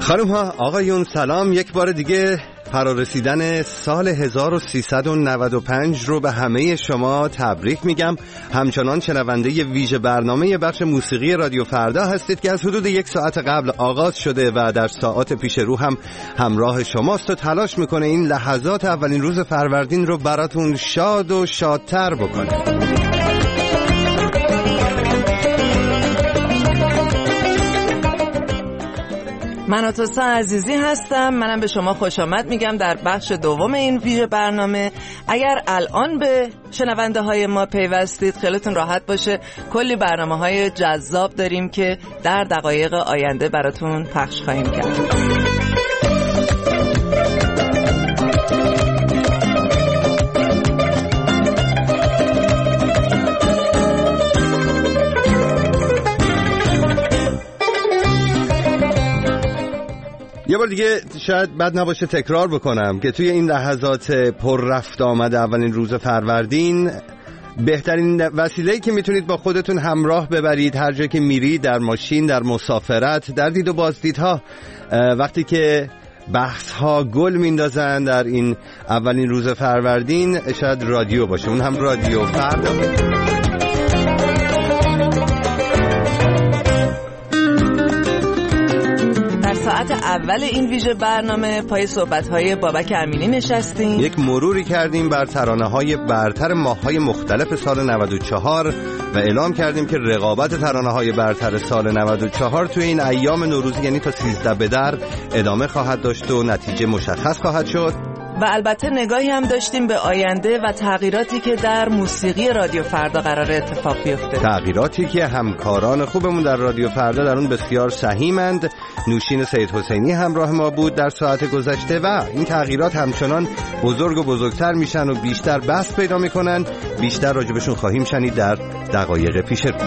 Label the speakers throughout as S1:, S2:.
S1: خانم ها آقایون سلام، یک بار دیگه فرارسیدن سال 1395 رو به همه شما تبریک میگم. همچنان شنونده ویژه برنامه بخش موسیقی رادیو فردا هستید که از حدود 1 ساعت قبل آغاز شده و در ساعات پیش رو هم همراه شماست و تلاش میکنه این لحظات اولین روز فروردین رو براتون شاد و شادتر بکنه.
S2: من آتوسا عزیزی هستم. منم به شما خوش آمد میگم در بخش دوم این ویژه برنامه. اگر الان به شنونده های ما پیوستید خیلیتون راحت باشه، کلی برنامه های جذاب داریم که در دقایق آینده براتون پخش خواهیم کرد.
S1: یه بار دیگه شاید بد نباشه تکرار بکنم که توی این لحظات پر رفت آمد اولین روز فروردین بهترین وسیله‌ای که میتونید با خودتون همراه ببرید هر جایی که میرید، در ماشین، در مسافرت، در دید و بازدیدها، وقتی که بحث ها گل میندازن در این اولین روز فروردین، شاید رادیو باشه، اون هم رادیو فردا.
S2: ساعت اول این ویژه برنامه پای صحبت‌های بابک امینی نشستیم،
S1: یک مروری کردیم بر ترانه‌های برتر ماه‌های مختلف سال 94 و اعلام کردیم که رقابت ترانه‌های برتر سال 94 توی این ایام نوروزی یعنی تا 13 به در ادامه خواهد داشت و نتیجه مشخص خواهد شد.
S2: و البته نگاهی هم داشتیم به آینده و تغییراتی که در موسیقی رادیو فردا قراره اتفاق بیفته،
S1: تغییراتی که همکاران خوبمون در رادیو فردا در اون بسیار سهیمند. نوشین سید حسینی همراه ما بود در ساعت گذشته و این تغییرات همچنان بزرگ و بزرگتر میشن و بیشتر بحث پیدا میکنن. بیشتر راجبشون خواهیم شنید در دقایق پیش رو.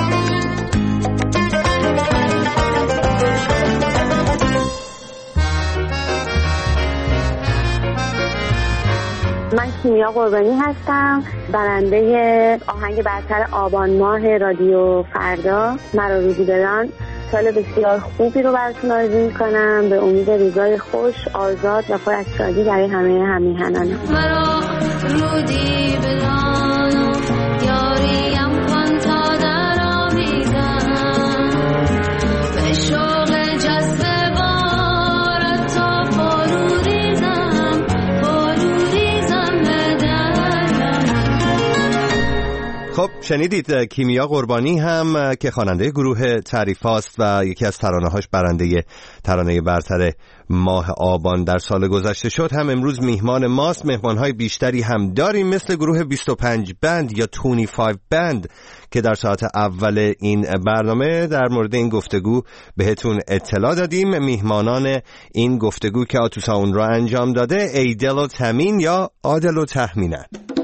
S3: من کیمیا قربانی هستم، برنده آهنگ برتر آبان ماه رادیو فردا مرا روزی بدان. سال بسیار خوبی رو براتون آرزو میکنم، به امید روزای خوش، آزاد و پر از شادی برای همه همیهنانم.
S4: مرا روزی بدان یاریم کن تا در آمیزم به شوق جذب بارت تا فروریزم به درم.
S1: خب شنیدید کیمیا قربانی هم که خواننده گروه تعریفاست و یکی از ترانه‌هاش برنده ترانه برتر ماه آبان در سال گذشته شد، هم امروز میهمان ماست. مهمان‌های بیشتری هم داریم مثل گروه 25 بند یا 25 بند که در ساعت اول این برنامه در مورد این گفتگو بهتون اطلاع دادیم. میهمانان این گفتگو که آتوسا اون را انجام داده ایدل و تمین یا عادل و تهمینن.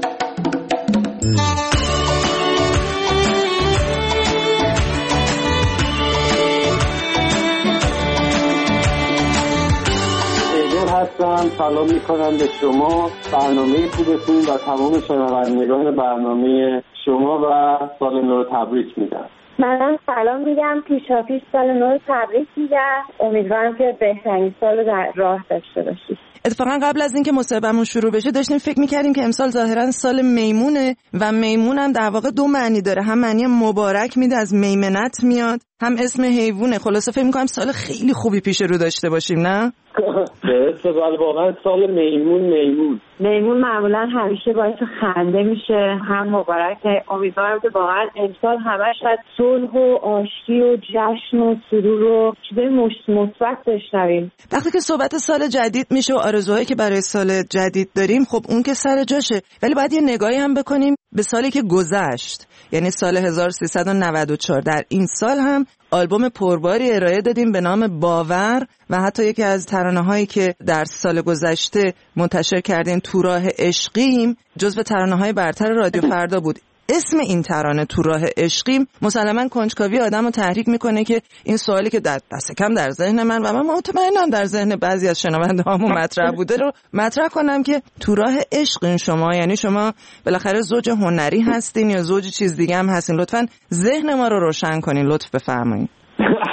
S5: هستم. سلام میکنم به شما، برنامه خوبتون و تمام شنوندگان برنامه شما و سال نو تبریک میگم.
S3: منم سلام میگم، پیشاپیش سال نو تبریک میگم. امیدوارم که بهترین سال در راه داشته باشید.
S2: اتفاقا قبل از اینکه مصاحبهمون شروع بشه داشتیم فکر میکردیم که امسال ظاهرا سال میمونه و میمون هم در واقع 2 معنی داره، هم معنی مبارک میده، از میمنت میاد، هم اسم حیوونه. خلاصه فکر میکنم سال خیلی خوبی پیش رو داشته باشیم، نه؟
S5: درسته، ولی واقعا سال میمون
S3: معمولا همیشه باعث خنده میشه، هم مبارکه. امیدوارم که واقعا امسال همش از صلح و آشتی و جشن و سرور و چیزای مثبت بشنویم.
S2: وقتی که صحبت سال جدید میشه و آرزوهایی که برای سال جدید داریم، خب اون که سر جاشه، ولی باید یه نگاهی هم بکنیم به سالی که گذشت، یعنی سال 1394. در این سال هم آلبوم پرباری ارائه دادیم به نام باور و حتی یکی از ترانه‌هایی که در سال گذشته منتشر کردیم، تو راه عشقیم، جزو ترانه‌های برتر رادیو فردا بود. اسم این ترانه تو راه عشقیم مسلماً کنجکاوی آدمو تحریک میکنه که این سوالی که دست کم در ذهن من و من مطمئنم در ذهن بعضی از شنونده‌هامون مطرح بوده رو مطرح کنم که تو راه عشقین شما، یعنی شما بالاخره زوج هنری هستین یا زوج چیز دیگه هم هستین؟ لطفاً ذهن ما رو روشن کنین، لطف بفرمایید.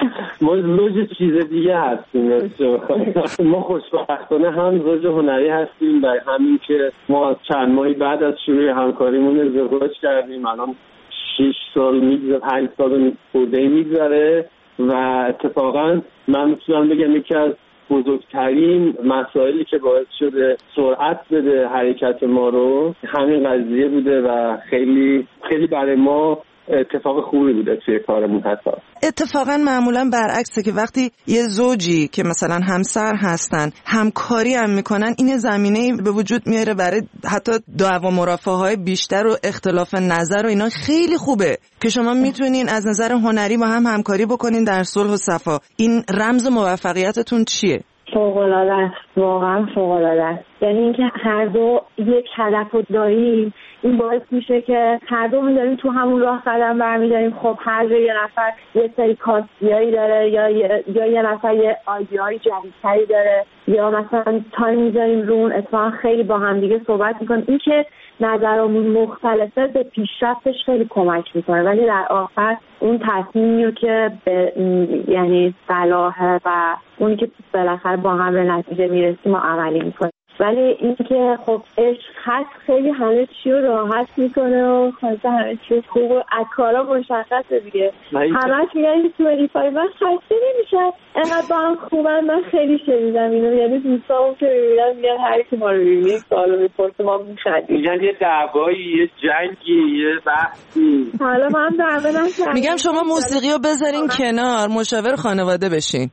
S5: ما زوج چیز دیگه هستیم. ما خوشبختانه هم زوج هنری هستیم، برای همین که ما چند ماهی بعد از شروع همکاریمون ازدواج کردیم. الان 6 سال میگذره، 5 سال خورده میگذره و اتفاقا من میتونم بگم یکی از بزرگترین مسائلی که باعث شده سرعت بده حرکت ما رو همین قضیه بوده و خیلی خیلی برای ما اتفاق خوبی بوده توی کارمون. حتی
S2: اتفاقا معمولا برعکسه که وقتی یه زوجی که مثلا همسر هستن همکاری هم میکنن، این زمینه به وجود میاره برای حتی دعوا مرافعه های بیشتر و اختلاف نظر و اینا. خیلی خوبه که شما میتونین از نظر هنری با هم همکاری بکنین در صلح و صفا. این رمز موفقیتتون چیه؟
S3: فوق‌العاده است، واقعا فوق‌العاده است. یعنی اینکه هر دو یک هدف رو داریم، این باعث میشه که هر دو داریم تو همون راه قدم برمی‌داریم. خب هر جا یه نفر یه سری کاستیایی داره یا یه نفر یه آیدیای جدیدتری داره یا مثلا تایم می‌ذاریم رو اون، اتفاقا خیلی با هم دیگه صحبت می‌کنیم. این که نظرمون مختلفه به پیشرفتش خیلی کمک میکنه، ولی در آخر اون تصمیمی که یعنی صلاحه و اونی که بالاخره با هم به نتیجه میرسیم و عملی میکنیم. ولی این که خب عشق هست خیلی همه چی رو راحت میکنه و خلاصه همه چی خوب و از کارا مشخصه دیگه. همش میگن تو وریفای من خسته نمیشن انقدر با هم خوبن. من خیلی شنیدم اینو، یعنی دوستامون که میبینن میگن هر کی ما رو ببینه سوالو میپرسه ما میخندیم،
S5: میگن یه دعوایی، یه جنگی، یه بحثی.
S3: حالا ما هم دعوا نکردیم.
S2: میگم شما موسیقی رو بذارین کنار، مشاور خانواده بشین.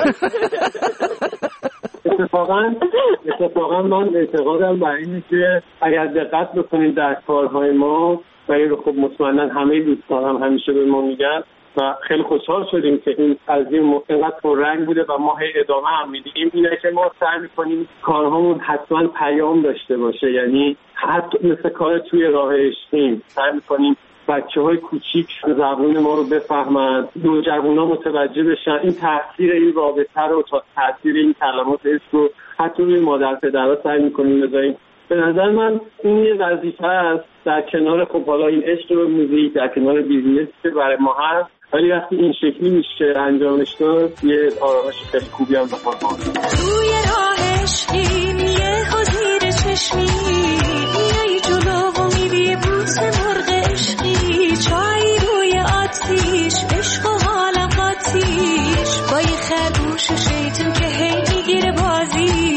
S5: اتفاقا من اعتقادم بر اینه که اگر دقت بکنید در کارهای ما و این خب مطمئنا همه دوستان هم همیشه به ما میگن و خیلی خوشحال شدیم که این قضیه اینقدر پررنگ بوده و ما هی ادامه هم میدیم، اینه که ما سعی میکنیم کارهامون حتما پیام داشته باشه. یعنی حتی مثل کار توی راه عشقیم سعی میکنیم بچه‌های کوچیک زبون ما رو بفهمن، نوجوانا متوجه بشن، این تاثیر این رابطه رو، تاثیر این کلمات عشق رو حتی روی مادر پدرها سعی می‌کنیم بذاریم. به نظر من این یه وظیفه است در کنار خب حالا این عشق و موزیک، در کنار بیزینس که برای ما هست، ولی وقتی این شکلی میشه انجامش داد یه آرامش خیلی خوبی هم به خود ما میده.
S4: روی راه عشقیم یه حضیر چشمی میای جلو و میری بوس مرغ عشقی، چای روی آتیش عشق و حالم قاتیش، با یه خرگوش شیطون که هی میگیره بازی.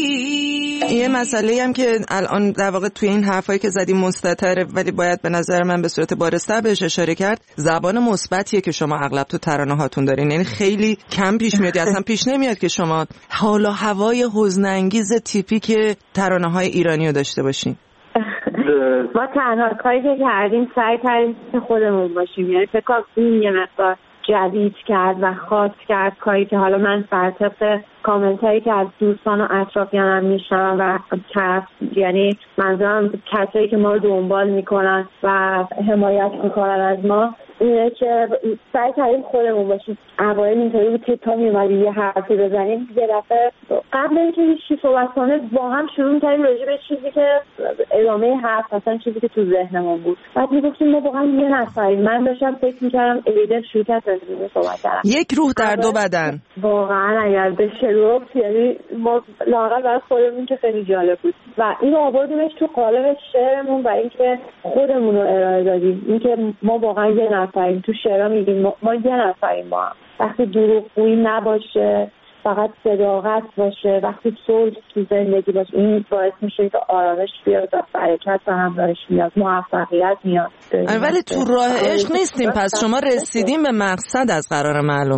S2: یه مسئله هم که الان در واقع توی این حرفایی که زدیم مستتره، ولی باید به نظر من به صورت بارزتر بهش اشاره کرد. زبان مثبتیه که شما اغلب تو ترانه هاتون دارین، یعنی خیلی کم پیش میاد، اصلا پیش نمیاد که شما حال و هوای حزن‌انگیز تیپیک ترانه های ایرانی رو داشته باشین.
S3: ما تنها کاری که کردیم سعی کردیم که خودمون باشیم، یعنی فکر کنم این یه مقدار جدید کرد و خاص کرد کاری که حالا من بر طبق کامنت هایی که از دوستان و اطرافیانم میشنوم و یعنی منظورم کسایی که ما رو دنبال میکنن و حمایت میکنن از ما، اینه که سعی کردیم خودمون باشیم. اوایل اینطوری بود که تا میومدیم یه حرفی بزنیم، یه دفعه قبل اینکه هیچی صحبت کنه با هم شروع می‌کردیم راجع به چیزی که ادامه حرف، مثلا چیزی که تو ذهنمون بود. بعد میگفتیم ما واقعا یه نفریم. من داشتم فکر می‌کردم ایده شروع کرد صحبت کردن.
S2: یک روح در دو بدن.
S3: واقعا اگر بشه گفت، یعنی ما لااقل برای خودمون که خیلی جالب بود و اینو آوردیمش تو قالب شعرمون و اینکه خودمون رو ارائه دادیم. اینکه ما واقعا یه نفریم. تو شعرها میگیم ما یه نفریم. ما وقتی دروغگویی نباشه، فقط صداقت باشه، وقتی صلح تو زندگی باشه، این باعث میشه که آرامش بیاد و برکت و همراهش میاد، موفقیت میاد.
S2: ولی تو راه عشق نیستیم، پس شما رسیدیم به مقصد از قرار معلوم.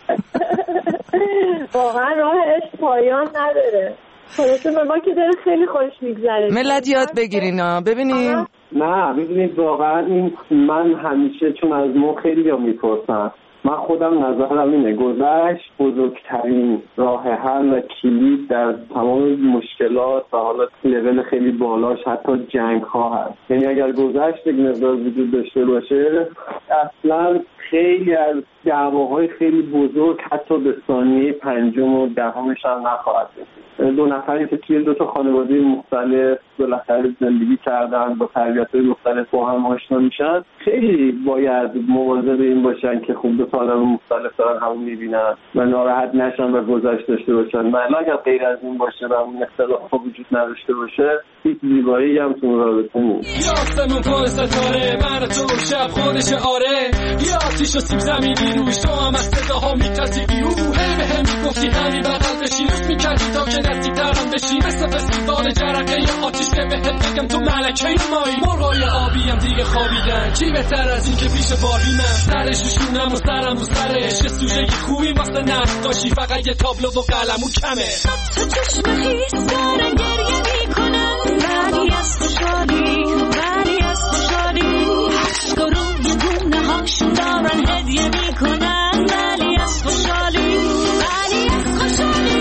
S3: واقعا راه عشق پایان نداره. خلاصه به ما که داره خیلی خوش میگذره.
S2: ملت یاد بگیرین ببینید.
S5: نه ببینید واقعا این من همیشه چون از ما خیلی میپرسن، من خودم نظرم اینه گذشت بزرگترین راه حل و کلید در تمام مشکلات و حالا لول خیلی بالاش حتی جنگ ها هست. یعنی اگر گذشت یک مقدار وجود داشته باشه، اصلا خیلی از دعواهای خیلی بزرگ حتی به ثانیه 5 و 10 هم نخواهد رسید. دو نفری که توی دو تا خانواده مختلف بالاخره زندگی کردن، با تربیت‌های مختلف با هم آشنا میشن، خیلی باید مواظب این باشن که خوب دو تا آدم مختلف دارن همون میبینن و ناراحت نشن و گذشت داشته باشن. من اگر غیر از این باشه و اون اختلاف وجود نداشته باشه، هیچ زیبایی هم تو رابطه نیست.
S6: یاسمون پر ستاره، من تو شب خودش آره، یا آتیش و سیب زمینی روش، تو هم از صداها میترسیدی و هی به هم میگفتی همین بغل بشی، روز میکردی تا که نزدیکترم بشی، مثل فستیوال جرقه یا آتیش که بهت بگم تو ملکه مایی. مرغای آبی هم دیگه خوابیدن، چی بهتر از این که پیش بابی من سرش روشونم و سرم رو سرش، یه سوژه خوبی واسه نقاشی، فقط یه تابلو و قلمو کمه.
S4: تو چشم خیس دارن گریه میکنن، ولی از خوشحالی، ولی از خوشحالی عشق رو یه دونه هاشون دارن هدیه میکنن، ولی از خوشحالی، ولی از خوشحالی.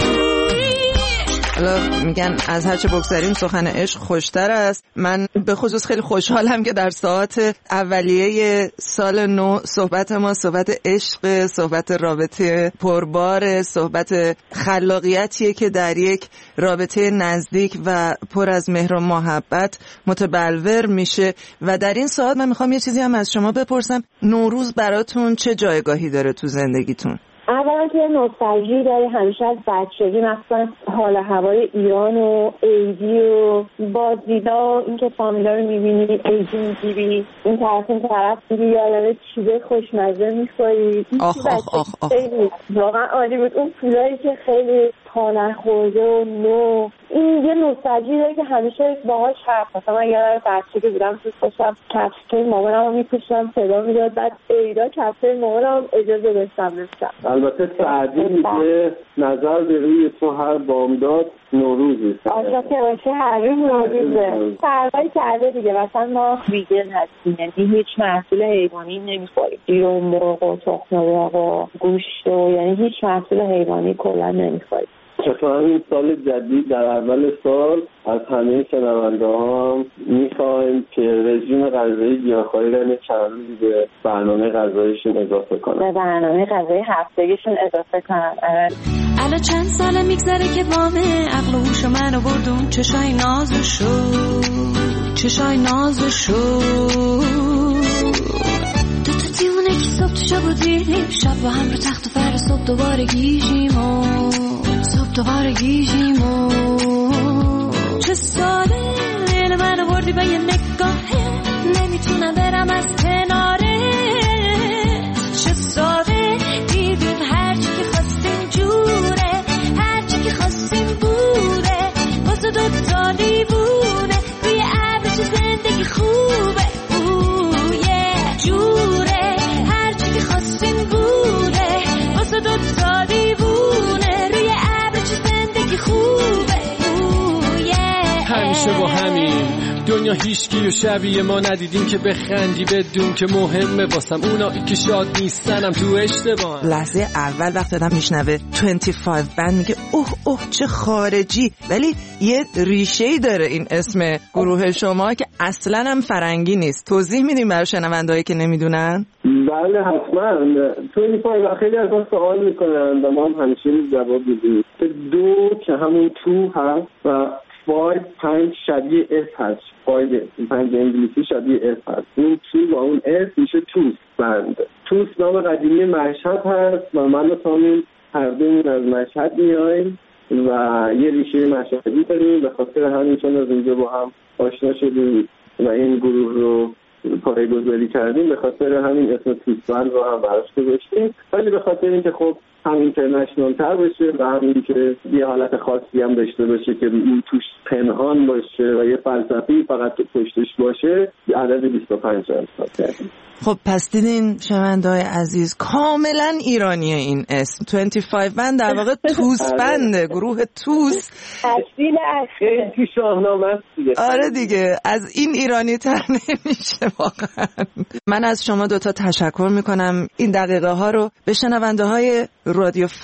S2: حالا میگن از هرچه بگذریم سخن عشق خوشتر است. من به خصوص خیلی خوشحالم که در ساعت اولیه سال نو صحبت ما صحبت عشق، صحبت رابطه پربار، صحبت خلاقیتیه که در یک رابطه نزدیک و پر از مهر و محبت متبلور میشه. و در این ساعت من میخوام یه چیزی هم از شما بپرسم، نوروز براتون چه جایگاهی داره تو زندگیتون؟
S3: اولا که نوستالژی داره همیشه از بچگی، مثلا حال هوای ایران و عیدی و بازدیدا، این که فامیلا رو میبینی، عیدی میگیری، این طرف این طرف میگی، یادم چیزای خوشمزه میخوری. خیلی واقعا عالی بود. اون پولایی که خیلی پا خورده و نو، این یه نوستالژی داره که همیشه باهاش حرف. مثلا من یادم بچگی بودم دوست داشتم کفشای مامانم رو میپوشیدم، صدا میداد، بعد عیدا کفشای مامانم اجازه داشتم بپوشم.
S5: البته سعدی میگه نظر به روی تو هر بامداد نوروزی.
S3: آشا که باشه هر روز نوروزه. فرقی کرده دیگه. مثلا ما ویگن هستیم، یعنی هیچ محصول حیوانی نمیخوریم، شیر و مرغ و تخم مرغ و گوشت و یعنی هیچ محصول حیوانی کلا نمیخوریم.
S5: تو همین سال جدید در اول سال از همه شنونده هم میخوایم که رژیم غذایی گیاهخواری را چند روزی به برنامه غذاییشون اضافه کنن،
S3: به برنامه غذایی هفتگیشون اضافه کنن.
S4: الان چند ساله میگذره که بامه، عقل و هوش منو بردون، چشای نازشو، چشای نازشو، دو تا دیونه که صبح تو شب و دیدیم، شب با هم رو تخت و فر، صبح دوباره گیجیم و صبح دوباره گیجیم و چه ساله دل منو بردی به یه نگاهه، نمیتونم برم از کناره، چه ساده دیدیم هرچی که خواستیم جوره، هرچی که خواستیم بوده، واسه دوتا دیوونه روی ابر، چه زندگی خوبه، جوره، هرچی که خواستیم بوده، واسه دوتا دیوونه روی ابر، چه زندگی خوبه،
S6: همیشه با همین دنیا هیچکی و شبیه ما ندیدیم که بخندی بدون که مهمه واسم اونایی که شاد نیستنم تو اشتباه.
S2: لحظه اول وقت آدم میشنوه 25 بند میگه اوه چه خارجی، ولی یه ریشه‌ای داره این اسم گروه شما که اصلاً هم فرنگی نیست. توضیح میدیم برای شنوندهایی که نمیدونن؟
S5: بله حتما. 25 خیلی از ما سوال میکنن و ما هم همیشه جواب میدیم که دو که همون تو هست و 5 شبیه اس هست، 5 انگلیسی شبیه اس هست. اون تو با اون اس میشه توس بند. توس نام قدیمی مشهد هست و من و سامین هر دومون از مشهد میاییم و یه ریشه مشهدی داریم. به خاطر همین چون از اونجا با هم آشنا شدیم و این گروه رو پایه‌گذاری کردیم، به خاطر همین اسم توس بند رو هم براش گذاشتیم. ولی به خاطر اینکه خب هم اینترنشنال تر باشه و همین که یه حالت خاصی هم داشته باشه که اون توش پنهان باشه و یه فلسفی فقط تو پشتش باشه، عدد 25 انتخاب کردیم.
S2: خب پس دیدین شنونده‌های عزیز، کاملا ایرانیه این اسم. 25 بند در واقع توس بنده، گروه توس.
S3: اصیل
S5: خیلی شاهنامه است دیگه.
S2: آره دیگه، از این ایرانی تر نمیشه واقعا. من از شما دوتا تشکر میکنم این دقیقه ها رو به شنونده های رادیو